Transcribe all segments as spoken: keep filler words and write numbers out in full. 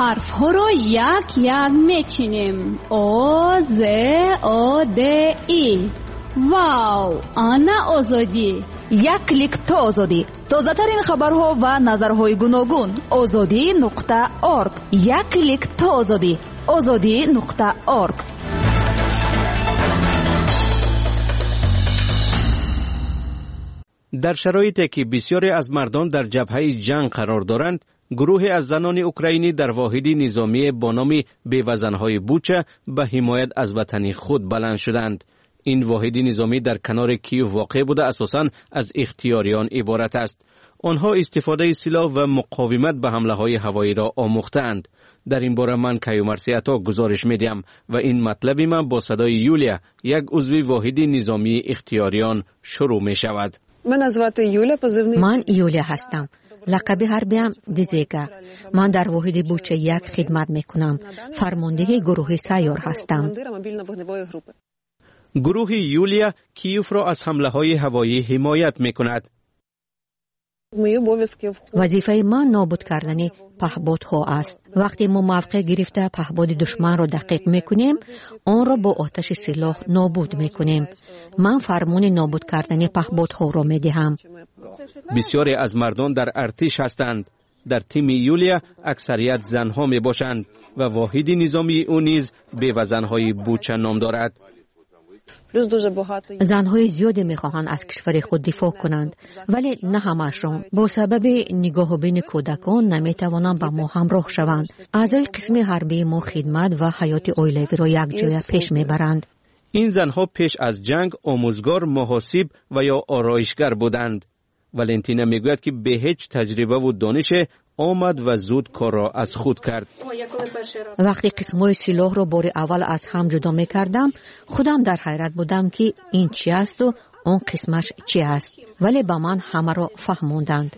حرف ها رو یک یک میچینیم. او ز او د ای. واو، آنا آزادی. یک کلیک تا آزادی. تازه ترین خبرها و نظرهای گوناگون. آزادی نقطه اورگ. یک کلیک تا آزادی. آزادی نقطه اورگ. در شرایطی که بسیاری از مردان در جبهه جنگ قرار دارند، گروهی از زنان اوکراینی در واحدی نظامی با نام بیوزن‌های بوچه به حمایت از وطن خود بلند شدند. این واحدی نظامی در کنار کیو واقع بوده اساساً از اختیاریان عبارت است. آنها استفاده سلاح و مقاومت به حمله‌های هوایی را آموختند. در این باره من کیومرسیتا گزارش میدیم و این مطلبی من با صدای یولیا، یک عضو واحدی نظامی اختیاریان شروع می شود. من یولیا هستم. لقب حربیم دیزیگا. من در واحد بوچه یک خدمت میکنم. فرمانده گروه سیار هستم. گروه یولیا کیوف را از حمله های هوایی حمایت میکند. وظیفه من نابود کردن پهپادها است. وقتی ما موقع گرفته پهپاد دشمن را دقیق میکنیم، آن را با آتش سلاح نابود میکنیم. من فرمان نابود کردن پهپادها را میدهم. بسیاری از مردان در ارتش هستند. در تیم یولیا اکثریت زنها می باشند و واحد نظامی او نیز بیوزن‌های بوچه نام دارد. زنهای زیادی میخواهند از کشور خود دفاع کنند، ولی نه همه‌شان با سبب نگاه و بین کودکان نمیتوانند با ما همراه شوند. اعضای قسم حربی ما خدمت و حیات اویلوی را یک جای پیش میبرند. این زنها پیش از جنگ آموزگار، محاسب و یا آرایشگر بودند. ولنتینا میگوید که به هیچ تجربه و دانش آمد و زود کار را از خود کرد. وقتی قسمای سلاح را بار اول از هم جدا می کردم، خودم در حیرت بودم که این چی است و اون قسمش چی است، ولی با من همه را فهموندند.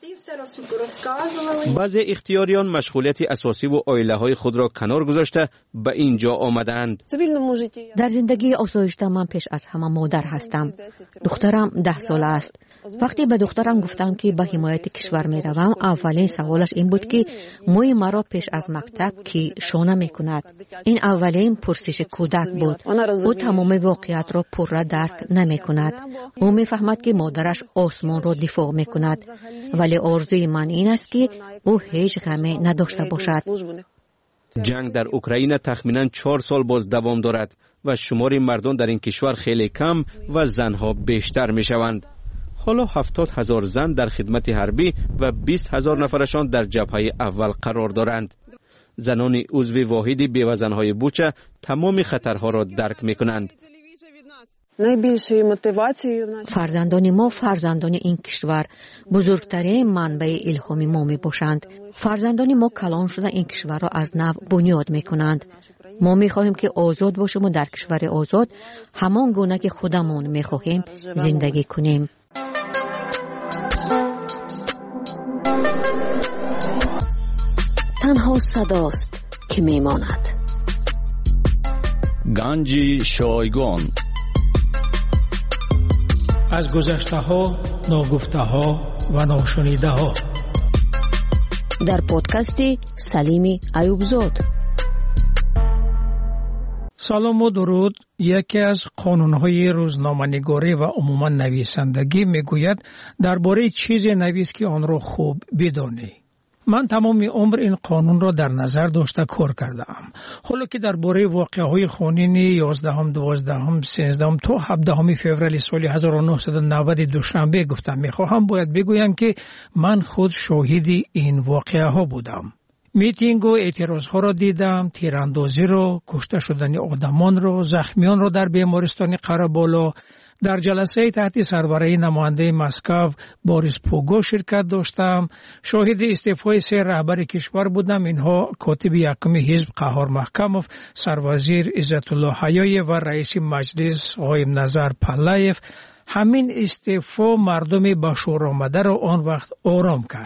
بعضی اختیاریان مشغولیت اساسی و عائله های خود را کنار گذاشته به اینجا آمدند. در زندگی آسایشته من پیش از همه مادر هستم. دخترم ده ساله است. وقتی به دخترم گفتم که به حمایت کشور می روم، اولین سوالش این بود که موی مرا پیش از مکتب کی شونه می کند. این اولین پرسش کودک بود. او تمام واقعیت را پوره درک نمی کند. او می فهمد که مادرش آسمان را دفاع می کند، ولی آرزوی من این است که او هیچ غمی نداشته باشد. جنگ در اوکراین تخمینا چهار سال باز دوام دارد و شمار مردان در این کشور خیلی کم و زنها بیشتر می شوند. حالا هفتاد هزار زن در خدمت حربی و بیست هزار نفرشان در جبهه اول قرار دارند. زنان عضو واحد بیوزن‌های بوچه تمام خطرها را درک می کنند. فرزندان ما فرزندان این کشور بزرگترین منبع الهام ما می باشند. فرزندان ما کلان شده این کشور را از نو بنیاد می کنند. ما می خواهیم که آزاد باشیم و در کشور آزاد همان گونه که خودمون می خواهیم زندگی کنیم. تنها صداست که می ماند. گنج شایگان. از گذشته ها، ناگفته ها و ناشنیده ها. در پادکست سلیم ایوبزاد. سلام و درود. یکی از قانون‌های روزنامه‌نگاری و عموما نویسندگی میگوید درباره چیزی نویس که آن را خوب بدانی. من تمام عمر این قانون را در نظر داشته کار کردم. حالا که درباره واقعه‌های خونین یازدهم، دوازدهم، سیزدهم تا هفدهم فوریه سال هزار و نهصد و نود دوشنبه گفتم میخواهم باید بگویم که من خود شاهد این واقعه‌ها بودم. میتینگ و اعتراضها را دیدم، تیراندازی را، کشته شدن آدمان را، زخمیان را در بیمارستان قره‌بالا. در جلسه تحت سربرای نماینده مسکو باریس پوگو شرکت داشتم. شاهد استعفای سه رهبر کشور بودم. اینها کاتب یکم حزب قهار محکموف، سروزیر عزت الله حیای و رئیس مجلس قایم نظر پلایف. همین استعفا مردم به شور آمده را آن وقت آرام کرد.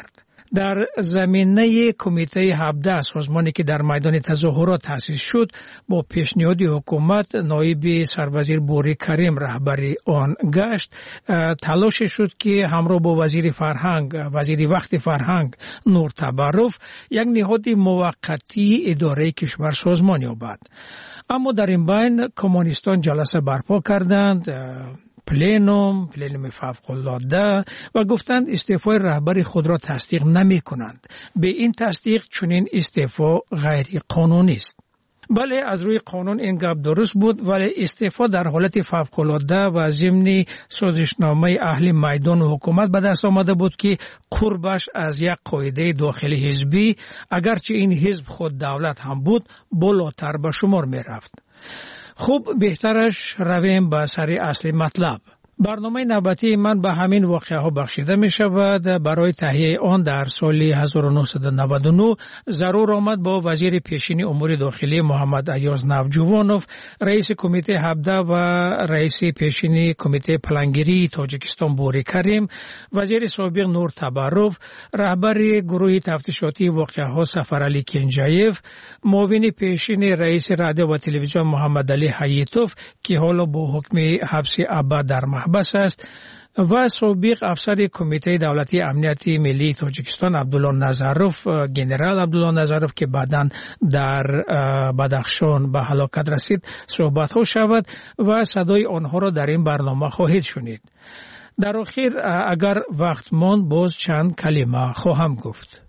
در زمینه کمیته هفده سازمانی که در میدان تظاهرات تأسیس شد با پیشنهاد حکومت نایب سروزیر بوری کریم رهبری آن گشت، تلاش شد که همراه با وزیر فرهنگ وزیر وقت فرهنگ نور تبرف یک نهاد موقتی اداره کشور سازمان یابد. اما در این بین کمونیستان جلسه برپا کردند، پلنوم پلنوم فوق‌العاده، و گفتند استعفای رهبر خود را تصدیق نمی کنند. به این تصدیق چنین استعفا غیر قانونی است. بله، از روی قانون این گپ درست بود، ولی استعفا در حالت فوق‌العاده و ضمن سازشنامه اهل میدان و حکومت به دست آمده بود که قربش از یک قاعده داخلی حزبی، اگرچه این حزب خود دولت هم بود، بالاتر به شمار می رفت. خوب، بهترش رویم به سر اصل مطلب. برنامه نوبتی من به همین واقعه ها بخشیده می شود. برای تهیه آن در سال هزار و نهصد و نود و نه ضرور آمد با وزیر پیشین امور داخلی محمد ایاز نوجوانوف، رئیس کمیته هفده و رئیس پیشین کمیته پلانگیری تاجیکستان بوری کریم، وزیر سابق نور تبرف، رهبر گروه تفتیشاتی واقعه ها سفرعلی کنجایف، معاون پیشین رئیس رادیو و تلویزیون محمد علی حییتوف که حالا با حکم حبس ابد در بس است، و سابق افسر کمیته دولتی امنیت ملی تاجیکستان عبدالله نظروف، گنرال عبدالله نظروف که بعداً در بدخشان به هلاکت رسید صحبت ها شود و صدای آنها را در این برنامه خواهید شنید. در آخر اگر وقت ماند باز چند کلمه خواهم گفت.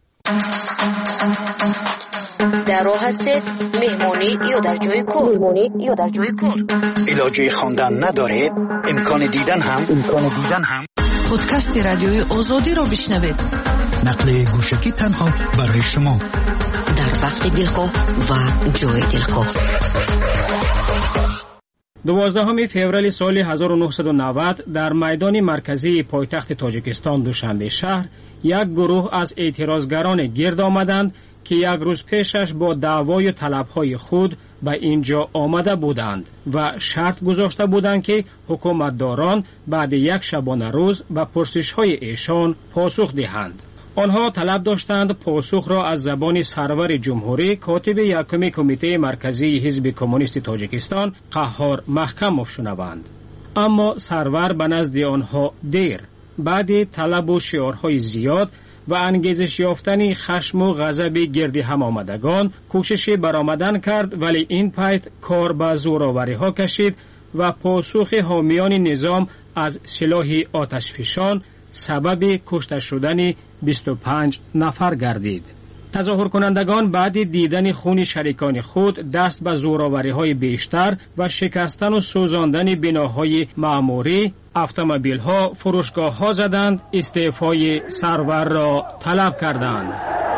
در راه هستید، مهمانی یا در جای کار مهمانی یا در جای کار علاجه خواندن ندارید، امکان دیدن هم امکان دیدن هم پادکست رادیوی آزادی را بشنوید. نقل گوشکی تنها برای شما در وقت دلخواه و جای دلخواه. دوازدهم فوریه سال هزار و نهصد و نود در میدان مرکزی پایتخت تاجیکستان دوشنبه شهر یک گروه از اعتراضگران گرد آمدند که یک روز پیشش با دعوای و طلبهای خود به اینجا آمده بودند و شرط گذاشته بودند که حکومتداران بعد یک شبانه روز به پرسش‌های ایشان پاسخ دهند. آنها طلب داشتند پاسخ را از زبان سرور جمهوری کاتب یکم کمیته مرکزی حزب کمونیست تاجیکستان قهار محکم شنوند. اما سرور به نزد آنها دیر بعد طلب و شعارهای زیاد و انگیزش یافتن خشم و غضب گرد هم آمدگان کوشش برآمدن کرد، ولی این پیت کار به زورآوری ها کشید و پاسخ حامیان نظام از سلاح آتشفشان سبب کشته شدن بیست و پنج نفر گردید. تظاهر کنندگان بعد دیدن خون شریکان خود دست به زورآوری های بیشتر و شکستن و سوزاندن بناهای معموری، اتومبیل ها، فروشگاه ها زدند، استعفای سرور را طلب کردند.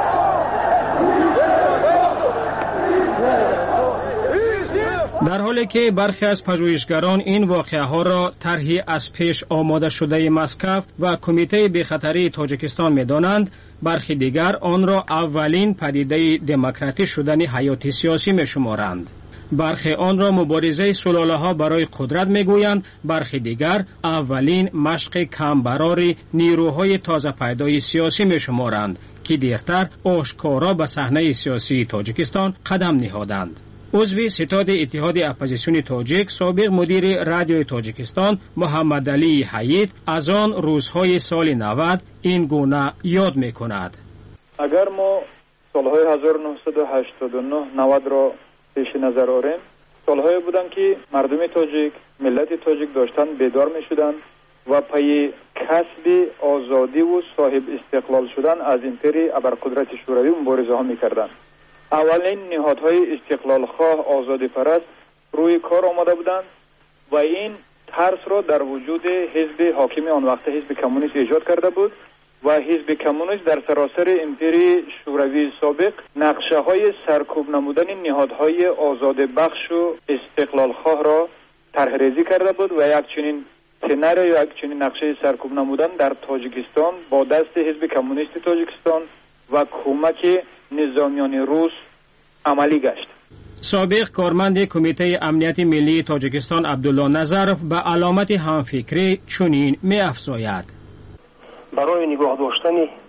در حالی که برخی از پژوهشگران این واقعه ها را طرحی از پیش آماده شده مسکو و کمیته بی‌خطری تاجیکستان می‌دانند، برخی دیگر آن را اولین پدیده دموکراتی شدن حیات سیاسی می‌شمارند. برخی آن را مبارزه سلاله‌ها برای قدرت می‌گویند، برخی دیگر اولین مشق کمبرار نیروهای تازه پیدای سیاسی می‌شمارند که دیرتر آشکارا به صحنه سیاسی تاجیکستان قدم نهادند. عضو ستاد اتحاد اپوزیسیون تاجیک، سابق مدیر رادیوی تاجیکستان محمد علی حیید از آن روزهای سال نود این گونه یاد می‌کند. اگر ما سالهای هزار و نهصد و هشتاد و نه نود را پیش نظر آوریم، سالهایی بودند که مردم تاجیک، ملت تاجیک داشتن بیدار می‌شدند و پای کسب آزادی و صاحب استقلال شدن از امپری ابرقدرت شوروی مبارزه ها می‌کردند. اولین نهادهای استقلال خواه آزادی پرست روی کار آمده بودند و این ترس را در وجود حزب حاکم آن وقت حزب کمونیست ایجاد کرده بود و حزب کمونیست در سراسر امپری شوروی سابق نقشه های سرکوب نمودن نهادهای آزاد بخش و استقلال خواه را طرح ریزی کرده بود و یک چنین سناریو یا یک چنین نقشه سرکوب نمودن در تاجیکستان با دست حزب کمونیست تاجیکستان و کمک نظامیان روس عملی گشت. سابق کارمند کمیته امنیت ملی تاجیکستان عبدالله نظروف به علامت همفکری چنین می افزاید: برای نگاه داشتن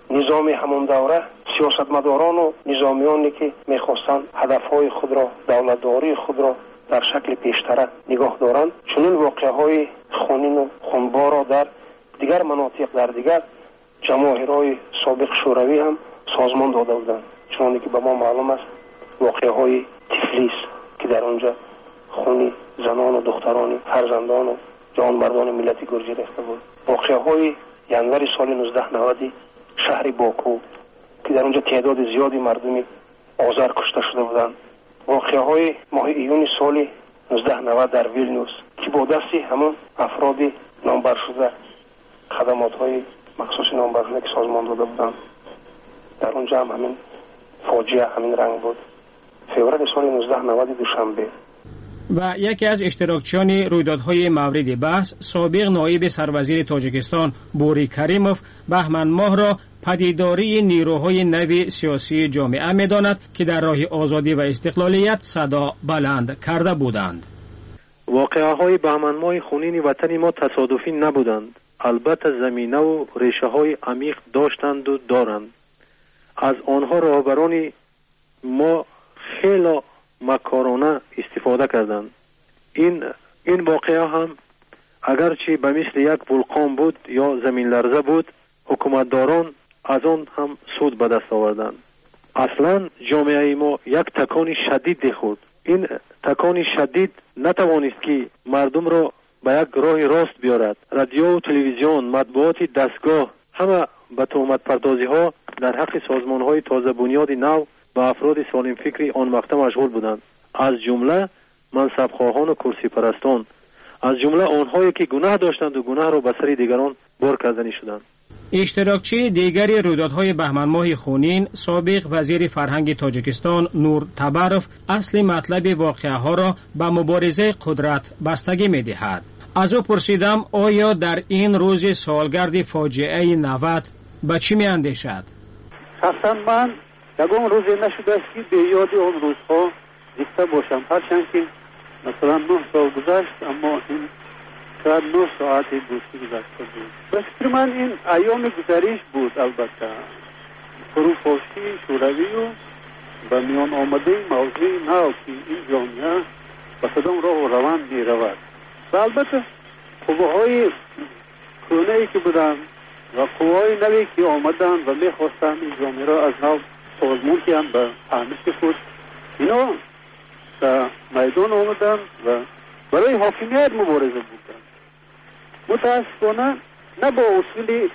نظام همون دوره سیاستمداران و نظامیانی که میخواستند هدفهای خود را، دولتداری خود را در شکل پیشتر نگاه دارند، چنین واقعه‌های خونین و خونبار را در دیگر مناطق، در دیگر جماهیرهای سابق شوروی هم سازمان داده بودند. چون که به ما معلوم است واقعه‌های تفلیس که در آنجا خون زنان و دختران، فرزندان و جوانمردان ملت گرجی ریخته بود. واقعه‌های ینور سال نوزده نود شهر باکو که در اونجا تعداد زیادی مردمی آذر کشته شده بودند. واقعه‌های ماه ایون سال نوزده نود در ویلنیوس که با دستی همون افراد نامبر شده، خدمات‌های مخصوص نامبر شده که سازمان داده بودند، در اونجا هم همین فاجعه همین رنگ بود. فوریه سال نوزده نود دوشنبه. و یکی از اشتراکچیان رویدادهای مورد بحث، سابق نایب سروزیر تاجیکستان بوری کریموف بهمن ماه را پدیداری نیروهای نو سیاسی جامعه می‌داند که در راه آزادی و استقلالیت صدا بلند کرده بودند. واقعه‌های بهمن ماه خونین وطن ما تصادفی نبودند. البته زمینه و ریشه‌های عمیق داشتند و دارند. از آنها رهبران ما خیلی مکارانه استفاده کردند. این این واقعه هم اگرچه به مثل یک ولکان بود یا زمین لرزه بود، حکومتداران از آن هم سود به دست آوردند. اصلا جامعه ما یک تکان شدید خورد. این تکان شدید نتوانست که مردم را به یک راه راست بیارد. رادیو و تلویزیون، مطبوعات دستگاه همه به تهمت پردازی ها در حق سازمان های تازه بنیاد نو و افراد سالم فکری آن وقت مشغول بودند، از جمله منصب خواهان و کرسی پرستان، از جمله آنهایی که گناه داشتند و گناه را به سر دیگران بار کردنی شدند. اشتراکچی دیگری رویدادهای بهمن ماه خونین، سابق وزیر فرهنگ تاجیکستان نور تبروف اصل مطلب واقعه ها را به مبارزه قدرت بستگی می دهد. از او پرسیدم آیا در این روز سالگرد فاجعه نود به چی می اندیشد؟ شخصا من یکم روزی نشده است که به یاد آن روزها زنده باشم، هرچند که مثلا نه سال گذشت، اما این شاید نه ساعت دوستی گذشته بود. به فکر من این ایام گذریش بود. البته فروپاشی شوروی و به میان آمده موضوع نو که این جامعه به کدام راه و روند می رود و البته قوه‌های کهنه‌ای که بودند و قوه‌های نوی که آمدند و می خواستند این جامعه را از نو سازمان کنند به فهمش خود، اینا در میدان آمدند و برای حاکمیت مبارزه بودند. متاسفانه نه با اصول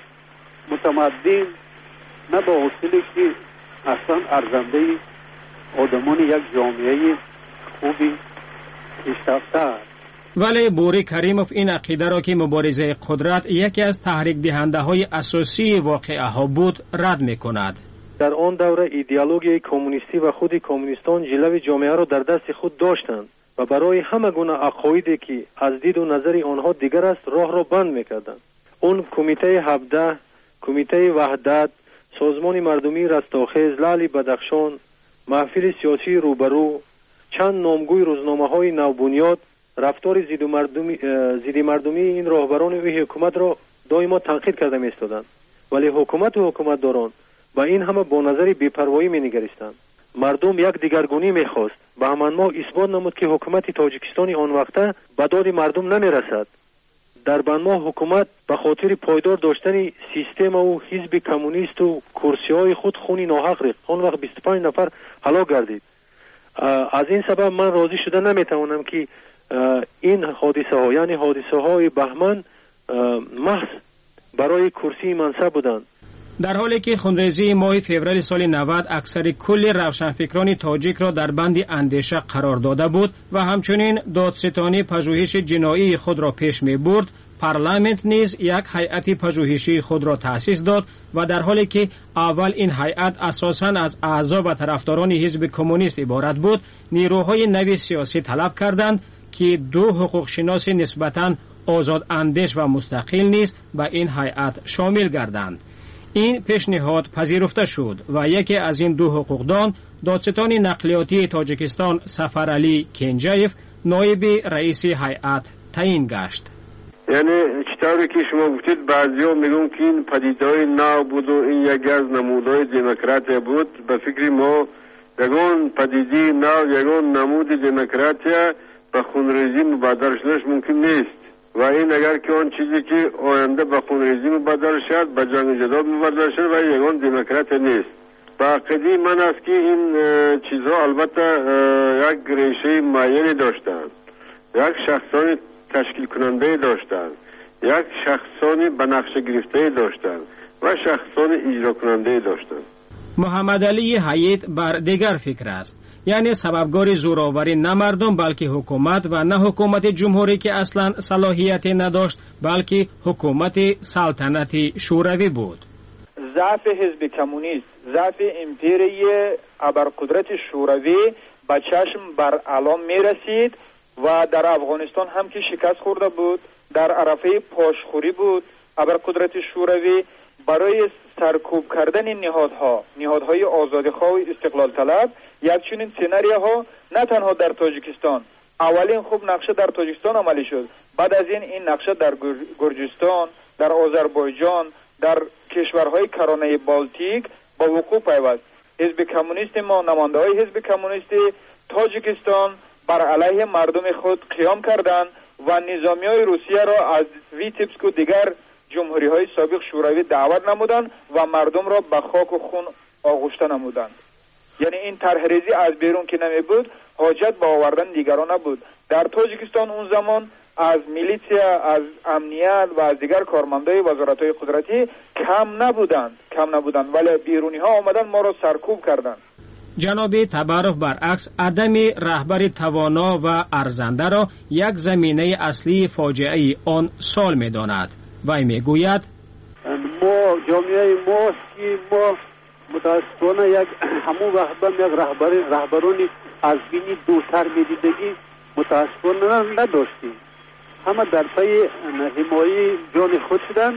متمدن، نه با اصولی که اصلا ارزنده آدمان یک جامعه خوبی پیشرفته است. ولی بوری کریموف این عقیده را که مبارزه قدرت یکی از تحریک دهنده های اساسی واقعه ها بود رد می کند. در آن دوره ایدئولوژی کمونیستی و خود کمونیستان جلوه جامعه را در دست خود داشتند و برای همه گونه عقایدی که از دید و نظر آنها دیگر است راه را بند می‌کردند. اون کمیته هفده، کمیته وحدت، سازمان مردمی رستاخیز، لعل بدخشان، محفل سیاسی روبرو، چند نامگوی روزنامه‌های نوبنیاد رفتار ضد مردمی ضد مردمی این راهبران و حکومت را دائما تنقید کرده می‌ایستادند، ولی حکومت و حکومتداران با این همه با نظر بی‌پروایی می‌نگریستند. مردم یک دیگرگونی می‌خواست. بهمن ماه اثبات نمود که حکومت تاجیکستان آن وقته به داد مردم نمی‌رسد. در بهمن ماه حکومت به خاطر پایدار داشتن سیستم و حزب کمونیست و کرسی‌های خود خونی ناحق ریخت. آن وقت بیست و پنج نفر هلاک گردید. از این سبب من راضی شده نمی‌توانم که این حادثه ها یعنی حادثه های بهمن محض برای کرسی منصب بودند. در حالی که خونریزی ماه فوریه سال نود اکثر کل روشنفکران تاجیک را در بند اندیشه قرار داده بود و همچنین دادستانی پژوهش جنایی خود را پیش می برد، پارلمانت نیز یک هیئت پژوهشی خود را تأسیس داد و در حالی که اول این هیئت اساساً از اعضا و طرفداران حزب کمونیست عبارت بود، نیروهای نو سیاسی طلب کردند که دو حقوق شناس نسبتاً آزاد اندیش و مستقل نیز به این هیئت شامل گردند. این پیشنهاد پذیرفته شد و یکی از این دو حقوقدان دادستان نقلیاتی تاجیکستان سفر علی کنجایف نایب رئیس هیئت تعیین گشت. یعنی چطوری که شما گفتید بعضیا میگن که این پدیده‌های نو بود و این یکی از نمودهای دموکراسی بود. به فکر ما یگان پدیده نو، یگان نمود دموکراسی به خونریزی مبادر شدنش ممکن نیست و این اگر که آن چیزی که آینده به خونریزی مبادر شد به جنگ جدال مبادر شد و یگان دموکراسی نیست. با عقیده من است که این چیزها البته یک ریشه معینی داشتند، یک شخصانی تشکیل کننده داشتند، یک شخصانی به نقشه گرفته داشتند و شخصانی اجرا کننده داشتند. محمد علی حیات بر دیگر فکر است، یعنی سببگار زوراوری نه مردم بلکه حکومت و نه حکومت جمهوری که اصلا صلاحیت نداشت بلکه حکومت سلطنتی شوروی بود. ضعف حزب کمونیست، ضعف امپیری ابرقدرت شوروی به چشم بر علام می رسید و در افغانستان هم که شکست خورده بود، در عرفه پاشخوری بود. ابرقدرت شوروی برای سرکوب کردن نهادها، نهادهای آزادیخواه و استقلال طلب، یک چنین سناریوها نه تنها در تاجیکستان، اولین خوب نقشه در تاجیکستان عملی شد، بعد از این این نقشه در گرجستان، در آذربایجان، در کشورهای کرانه بالتیک با وقوع پیوست. حزب کمونیست ما، نماینده های حزب کمونیست تاجیکستان بر علیه مردم خود قیام کردند و نظامی های روسیه را از ویتبسک و دیگر جمهوری های سابق شوروی دعوت نمودند و مردم را به خاک و خون آغشته نمودند. یعنی این طرحریزی از بیرون که نمی بود، حاجت به آوردن دیگران نبود. در تاجیکستان اون زمان از میلیتیا، از امنیت و از دیگر کارمندای وزارت‌های قدرتی کم نبودند کم نبودند ولی بیرونی ها آمدن ما را سرکوب کردند. جناب تبارف برعکس عدم رهبری توانا و ارزنده را یک زمینه اصلی فاجعه آن سال می‌داند. وی میگوید ما جامعه ما که ما متاسفانه یک همون رهبر یک رهبر رهبرانی از بینی دورتر می‌دیدگی متاسفانه نداشتیم. همه در پی حمایت جان خود شدند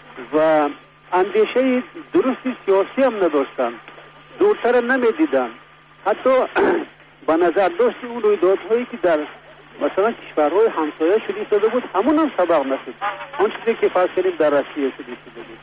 و اندیشه درست سیاسی هم نداشتند، دورتر نمیدیدند. حتی به نظر داشت اون رویدادهایی که در مثلا کشورهای همسایه شده شده بود همون هم سبق نشد. آن چیزی که فرض کردیم در روسیه شده شده بود،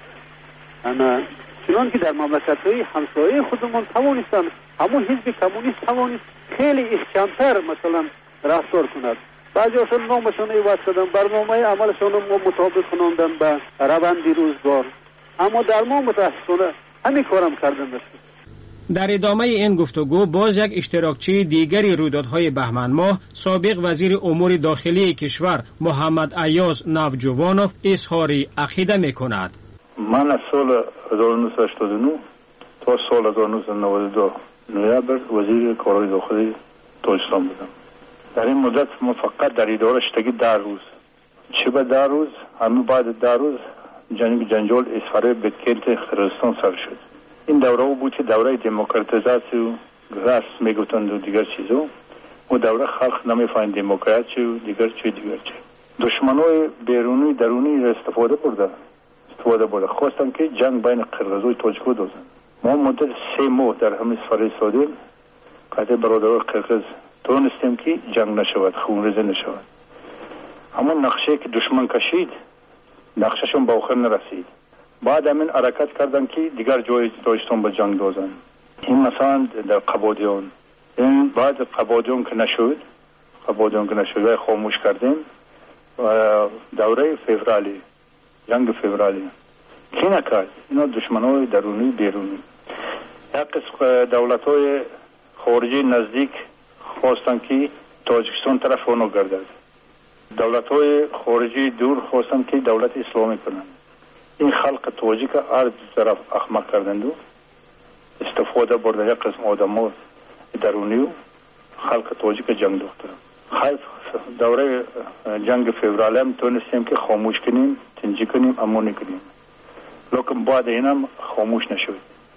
اما چنان که در مملکت‌های همسایه خودمون توانستن همون حزب کمونیست توانست خیلی احکام‌تر مثلا رفتار کند. بعضی اصلا نامشان ایواد کردن، برنامه عملشان رو مطابق کنندن به روند روزگار، اما در ما متاسفانه همین کارم کردن نشد. در ادامه این گفتگو باز یک اشتراکچی دیگری رویدادهای بهمن ماه سابق وزیر امور داخلی کشور محمد ایاز نوجوانوف اظهار عقیده می‌کند. من از سال هزار و نهصد و هشتاد و نه تا سال هزار و نهصد و نود و دو نوامبر وزیر کارهای داخلی تاجیکستان بودم. در این مدت ما فقط در اداره شدگی در روز چه به در روز همین بعد در روز جنگ جنجال اسفاره به کنت خرستان سر شد. این دوره او بود که دوره دموکراتیزاسی و راست میگفتند و دیگر چیزا و دوره خلق نمیفهمید دموکراسی و دیگر چی دیگر چی. دشمنای بیرونی درونی را استفاده برده استفاده برده خواستن که جنگ بین قرقیز و تاجیک دوزن. ما مدت سه ماه در همین سفر سادیم قطع برادران قرقیز تونستیم که جنگ نشود، خونریزی نشود. اما نقشه که دشمن کشید نقشهشون به آخر نرسید. بعد همین حرکت کردن که دیگر جای تاجیکستان به جنگ دوزن. این مثلا در قبادیان، این بعد قبادیان که نشد قبادیان که نشد و خاموش کردیم و دوره فوریه جنگ فوریه کی نکرد؟ اینا دشمنای درونی بیرونی. یک قسم دولت‌های خارجی نزدیک خواستن که تاجیکستان طرف اونو گردد. دولت‌های خارجی دور خواستن که دولت اسلامی کنند. این خلق تاجیک هر طرف احمق کردند و استفاده برده یک قسم آدم‌ها درونی و خلق تاجیک جنگ دوختن. خیلی دوره جنگ فوریه هم تونستیم که خاموش کنیم، تنجی کنیم، امونی کنیم. لیکن بعد اینم خاموش نشد.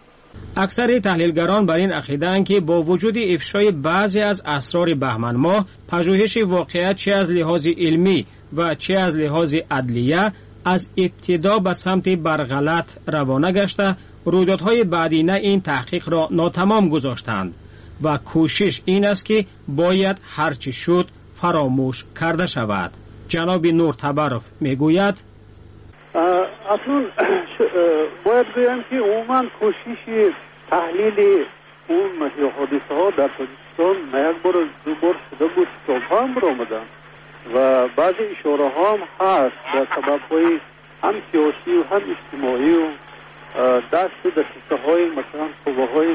اکثر تحلیلگران بر این عقیده‌اند که با وجود افشای بعضی از اسرار بهمن ماه، پژوهش واقعیت چه از لحاظ علمی و چه از لحاظ عدلیه از ابتدا به سمت برغلط روانه گشته، رویدادهای بعدینه این تحقیق را ناتمام گذاشتند و کوشش این است که باید هرچی شد فراموش کرده شود. جناب نور تبروف میگوید اصلا باید بگم که عموما کوشش تحلیل اون حادثه ها در تاجیکستان نه یک بار دو بار شده بود، کتاب ها هم برآمدن و بعضی اشاره ها هم هست به سبب های هم سیاسی و هم اجتماعی و دست دسته های مثلا قوه های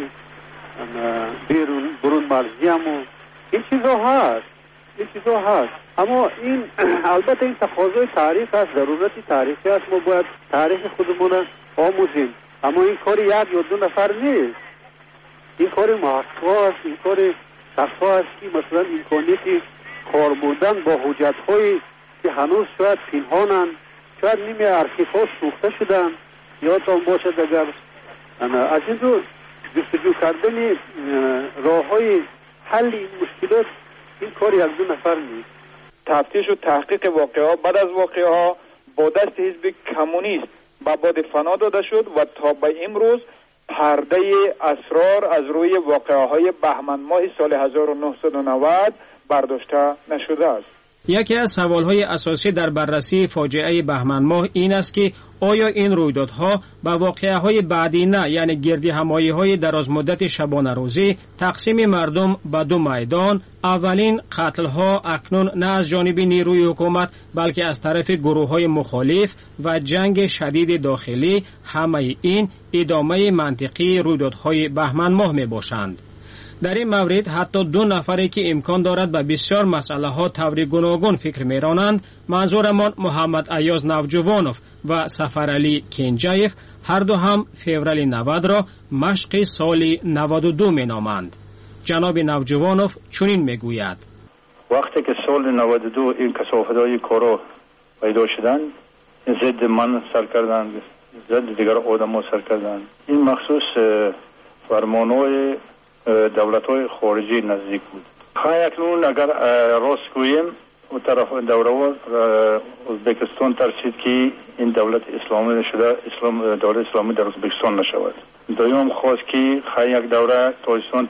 بیرون برون مرزی هم و این چیزا هست این چیزا هست اما این البته این تقاضای تاریخ هست، ضرورتی تاریخی هست، ما باید تاریخ خودمون آموزیم، اما این کار یک یا دو نفر نیست، این کار محقق است، این کار شخصا است که مثلا امکانیتی کار بردن با حجت هایی که هنوز شاید پنهانند، شاید نیمه ارشیف ها سوخته شدن، یادتان باشد اگر از این رو جستجو کردن راه های حل این مشکلات این کار یک دو نفر نیست. تفتیش و تحقیق واقعه ها بعد از واقعه ها با دست حزب کمونیست به باد فنا داده شد و تا به امروز پرده اسرار از روی واقعه های بهمن ماه سال هزار و نهصد و نود برداشته نشده است. یکی از سوالهای اساسی در بررسی فاجعه بهمن ماه این است که آیا این رویدادها به واقعه‌های بعدی نه، یعنی گردی همایی های دراز مدت شبانه روزی، تقسیم مردم به دو میدان، اولین قتل ها اکنون نه از جانب نیروی حکومت بلکه از طرف گروه های مخالف و جنگ شدید داخلی، همه این ادامه منطقی رویدادهای بهمن ماه می باشند. در این مورد حتی دو نفری که امکان دارد به بسیار مسئله ها طور گوناگون فکر می‌رانند، منظورمان محمد ایاز نوجوانوف و سفرعلی کنجایف، هر دو هم فوریه نود را مشق سال نود و دو می‌نامند. جناب نوجوانوف چنین میگوید: وقتی که سال نود و دو این کثافت‌های کارا پیدا شدند، ضد من سر کردند، ضد دیگر آدم‌ها سر کردند. این مخصوص فرمان‌های دولت‌های خارجی نزدیک بود. خواهی اکنون اگر راست گوییم و طرف دوره ازبکستان ترسید که این دولت اسلامی شده، اسلام دولت اسلامی در ازبکستان نشود. دویم خواست که خواهی یک دوره تاجیکستان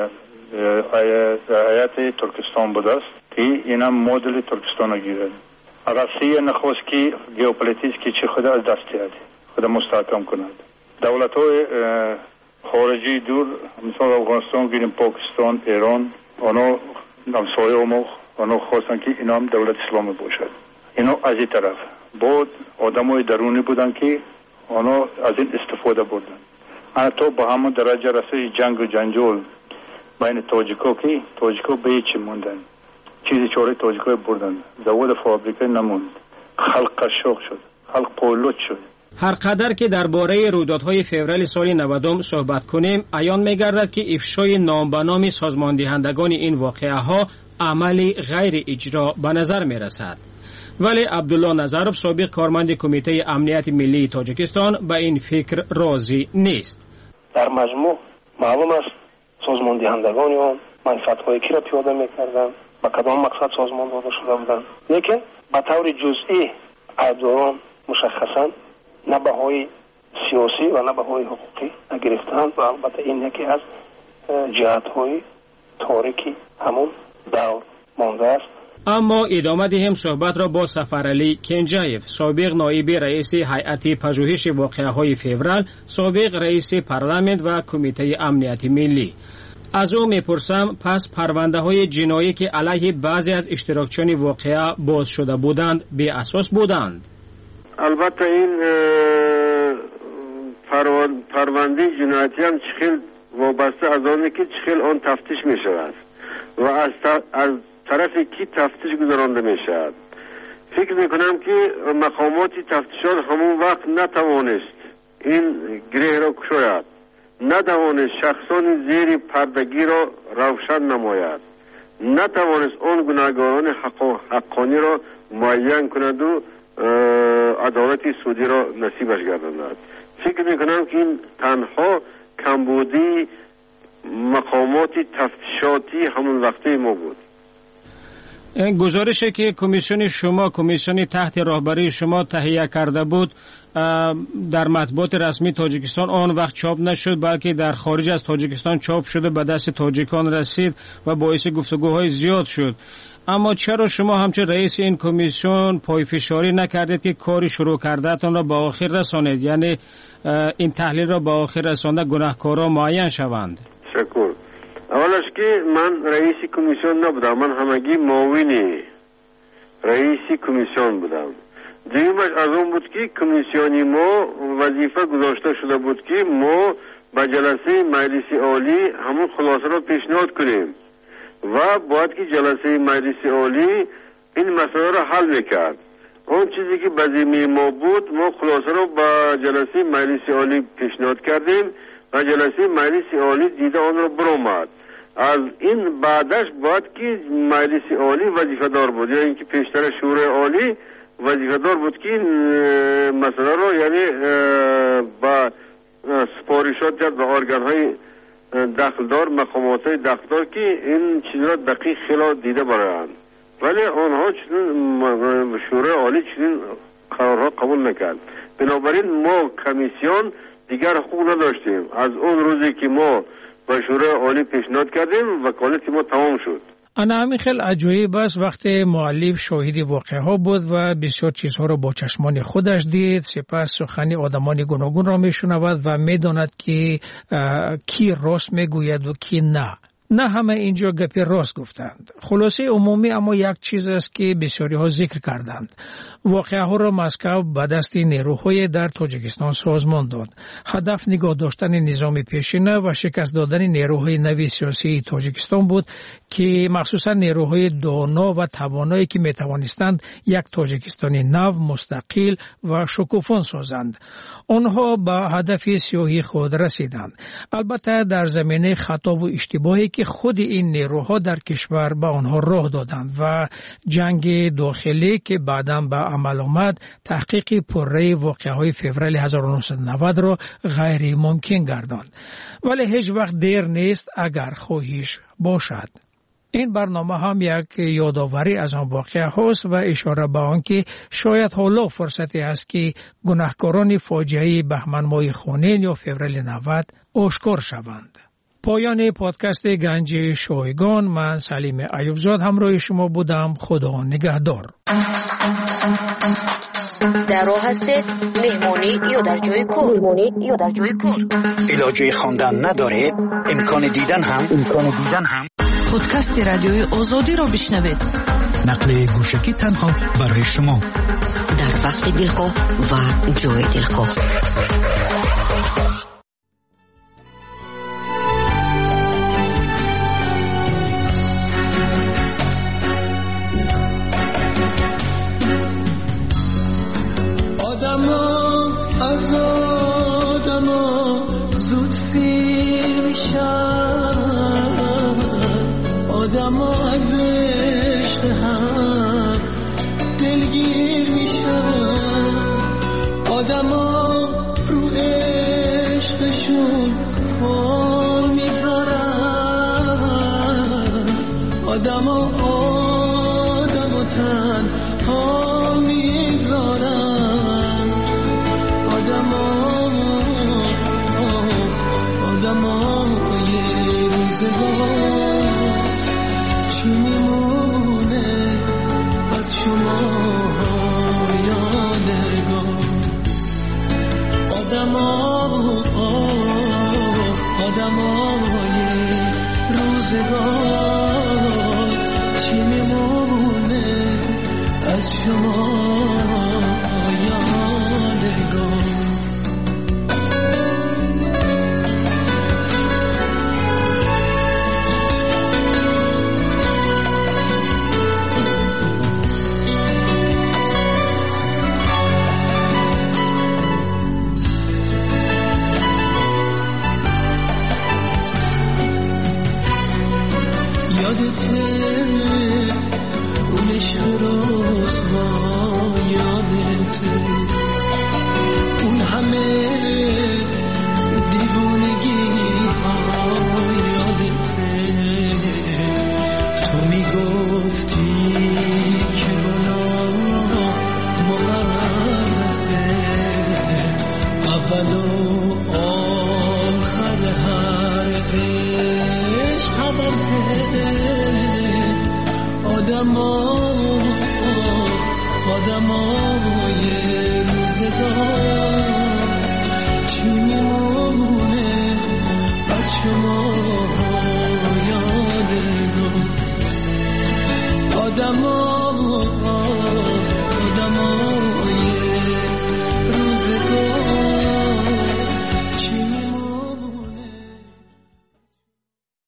هیئت ترکستان بود است که این هم مدل ترکستان گیرد. روسیه نخواست که ژئوپلیتیک که چه خود از دست دهد، خود مستحکم کند. دولت‌های خارجی دور مثل افغانستان گیریم، پاکستان، ایران، آنها همسایه ما آنها خواستن که اینا هم دولت اسلامی باشد. اینا از این طرف بود آدمای درونی بودن که آنها از این استفاده بردن. حتی با همون درجه رسید جنگ و جنجال بین تاجیکا که تاجیکا به هیچی موندن، چیزی چاره تاجیکا بردن، زواد فابریکه نموند، خلق قشاق شد، خلق پولوت شد. هر قدر که درباره رویدادهای فوریه سال نود صحبت کنیم، عیان می‌گردد که افشای نام به نام سازماندهندگان این واقعه ها عملی غیر اجرا به نظر می‌رسد. ولی عبدالله نظروف، سابق کارمند کمیته امنیت ملی تاجیکستان، به این فکر راضی نیست. در مجموع معلوم است سازماندهندگان آن منفعت‌های کی را پیاده می‌کردند، با کدام مقصد سازمان داده شده بودند، لیکن به طور جزئی عبدالله مشخصاً نه بهای سیاسی و نه بهای حقوقی نگرفتند و البته این یکی از جهت‌های تاریکی همون دور مانده است. اما ادامه دهیم صحبت را با سفرعلی کنجایف، سابق نایب رئیس هیئت پژوهش واقعه‌های فوریه، سابق رئیس پارلمان و کمیته امنیت ملی. از او میپرسم پس پرونده های جنایی که علیه بعضی از اشتراکچیان واقعه باز شده بودند به اساس بودند؟ البته این پرونده جنایتی هم چخیل وابسته از آنه که چخیل آن تفتیش می شود و از, از طرف کی تفتیش گذرانده می شود. فکر می کنم که مقامات تفتیشات همون وقت نتوانست این گره را کشاید، نتوانست شخصان زیر پردگی را روشن نماید، نتوانست آن گناهکاران حقانی را معین کند و عدالت سعودی را نصیبش گرداند. فکر میکنم که این تنها کمبودی مقامات تفتیشاتی همون وقتی ما بود. گزارشی که کمیسیون شما کمیسیون تحت راهبری شما تهیه کرده بود در مطبوعات رسمی تاجیکستان آن وقت چاپ نشد، بلکه در خارج از تاجیکستان چاپ شده، به دست تاجیکان رسید و باعث گفتگوهای زیاد شد. اما چرا شما همچون رئیس این کمیسیون پایفشاری نکردید که کاری شروع کردهتان را به آخر رسانید؟ یعنی این تحلیل را به آخر رسانده گناهکارا معین شوند. شکر. اولش که من رئیس کمیسیون نبودم، من همگی معاون رئیس کمیسیون بودم. دیگرش از اون بود که کمیسیونی ما وظیفه گذاشته شده بود که ما به جلسه مجلس عالی همون خلاصه را پیشنهاد کنیم و باید که جلسه مجلس عالی این مسئله را حل میکرد. اون چیزی که به ذمه ما بود، ما خلاصه را به جلسه مجلس عالی پیشنهاد کردیم و جلسه مجلس عالی دیده آن را برآمد. از این بعدش باید که مجلس عالی وظیفه دار بود، یا اینکه پیشتر شورای عالی وظیفه دار بود که مسئله را یعنی با سپارشات کرد به ارگان های دخلدار، مقامات های دخلدار که این چیز را دقیق خلا دیده برند، ولی آنها چنین شورای عالی چنین قرارها قبول نکرد. بنابراین ما کمیسیون دیگر حقوق نداشتیم. از اون روزی که ما به شورای عالی پیشنهاد کردیم وکالت ما تمام شد. انا همین خیلی عجایب است وقتی مؤلف شاهد واقعه ها بود و بسیار چیزها را با چشمان خودش دید، سپس سخنی آدمان گوناگون را میشنود و میداند که کی راست میگوید و کی نه. نه همه اینجا گپی راست گفتند. خلاصه عمومی اما یک چیز است که بسیاری ها ذکر کردند. واقعه ها را مسکو به دست نیروهای در تاجیکستان سازمان داد. هدف نگاه داشتن نظام پیشینه و شکست دادن نیروهای نوی سیاسی تاجیکستان بود که مخصوصا نیروهای دانا و توانایی که می توانستند یک تاجیکستانی نو، مستقل و شکوفان سازند. آنها به هدف سیاهی خود رسیدند. البته در زمینه خطا و اشتباهی که خود این نیروها در کشور به آنها راه دادند و جنگ داخلی که بعداً به عمل آمد تحقیق پره‌ی واقعه‌های فوریه هزار و نهصد و نود را غیر ممکن گرداند. ولی هیچ وقت دیر نیست اگر خواهش باشد. این برنامه هم یک یادآوری از آن واقعه هاست و اشاره به آن که شاید حالا فرصتی است که گناهکاران فاجعه بهمن ماه خونین یا فوریه نود آشکار شوند. پایان پادکست گنج شایگان، من سلیم ایوبزاد همراه شما بودم. خدا نگهدار. در راه هستید، مهمانی یا در جای کار، مهمانی یا در جای کار. علاجه خواندن ندارید، امکان دیدن هم امکان دیدن هم پادکست رادیوی آزادی را بشنوید. نقل گوشکی تنها برای شما در وقت دلخواه و جای دلخواه. از آدما زود سیر میشن، آدما از عشق هم دلگیر میشن، آدما رو عشقشون پا میذارن، آدما آدما تنها میذارن، آدمای روزگار چی میمونه از شما یادگار. آدما آدمای روزگار چی میمونه از شما یادگار. آدمای روزگار